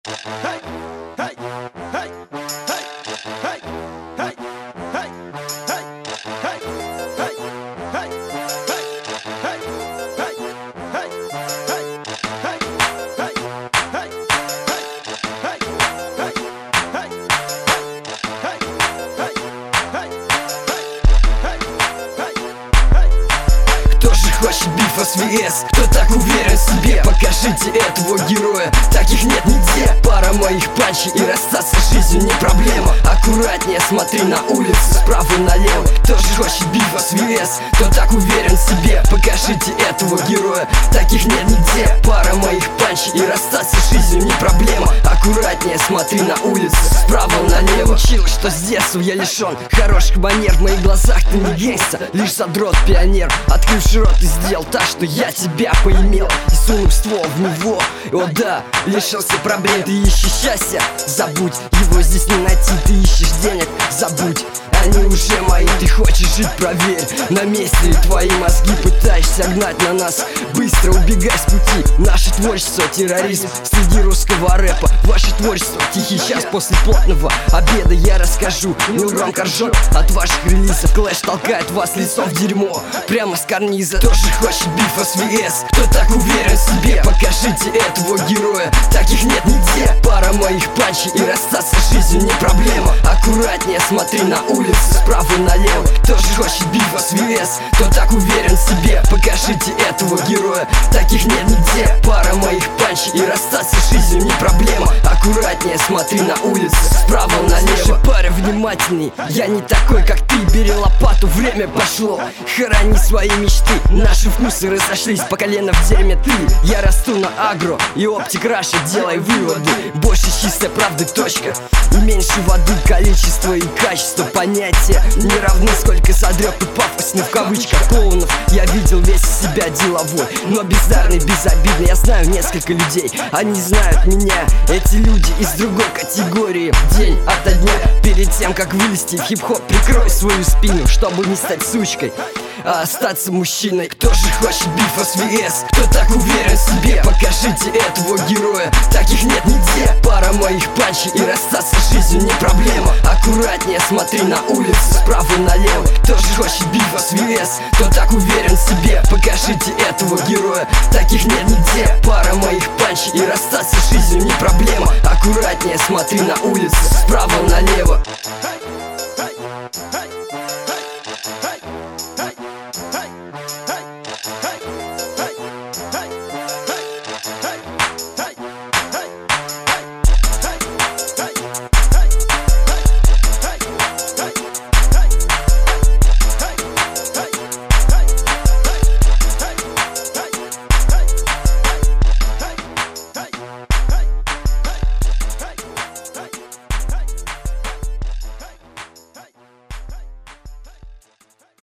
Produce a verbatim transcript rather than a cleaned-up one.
Хочет бифа с ВС, кто так уверен в себе? Покажите этого героя, таких нет нигде. Пара моих панчей и расстаться с жизнью не проблема. Аккуратнее смотри на улицу, справа налево. Кто же хочет бифа с ВС, кто так уверен в себе? Покажите этого героя, таких нет нигде. Пара моих панчей и расстаться с жизнью не проблема. Аккуратнее смотри на улицу, справа налево. Училась, что с детства я лишен хороших манер. В моих глазах ты не гейста, лишь задрот-пионер. Открывший рот и сделал так, что я тебя поимел. И сунув ствол в него, о да, лишился проблем. Ты ищешь счастья, забудь, его здесь не найти. Ты ищешь денег, забудь, они уже мои. Ты хочешь жить, проверь, на месте ли твои мозги. Пытаешься гнать на нас, быстро убегай с пути. Наше творчество — терроризм среди русского рэпа. Ваше творчество — тихий час после плотного обеда. Я расскажу, Милграм ржет от ваших релизов. Клэш толкает вас лицом в дерьмо прямо с карниза. Тоже хочет бифа с ВС, кто так уверен в себе? Покажите этого героя, таких нет нигде. Пара моих панчей и расстаться с жизнью не проблема. Аккуратнее смотри на улицу, справа налево. Кто же хочет бифа с ВС, кто так уверен в себе? Покажите этого героя, таких нет нигде. Пара моих панчей и расстаться с жизнью не проблема. Аккуратнее смотри на улицу, справа налево. Слушай, паря, внимательней, я не такой, как ты. Бери лопату, время пошло, храни свои мечты. Наши вкусы разошлись по колено в дерьме. Ты, я расту на агро и оптик раша. Делай выводы, больше чистой правды, точка. И меньше воды, количество и качество. Понятия не равны, сколько задрёт и пафосный в кавычках клоунов. Я видел весь из себя деловой, но бездарный, безобидный. Я знаю несколько людей, они знают меня. Эти люди из другой категории. День ото дня, перед тем как вылезти в хип-хоп, прикрой свою спину, чтобы не стать сучкой, а остаться мужчиной. Кто же хочет бифа с ВС, кто так уверен в себе? Покажите этого героя, таких нет нигде. Пара моих панчей и расстаться с жизнью не проблема. Аккуратнее смотри на улицу, справа налево. Кто же хочет бифа с ВС, кто так уверен в себе? Покажите этого героя, таких нет нигде. Пара моих панчей и расстаться с жизнью не проблема. Аккуратнее смотри на улицу, справа налево.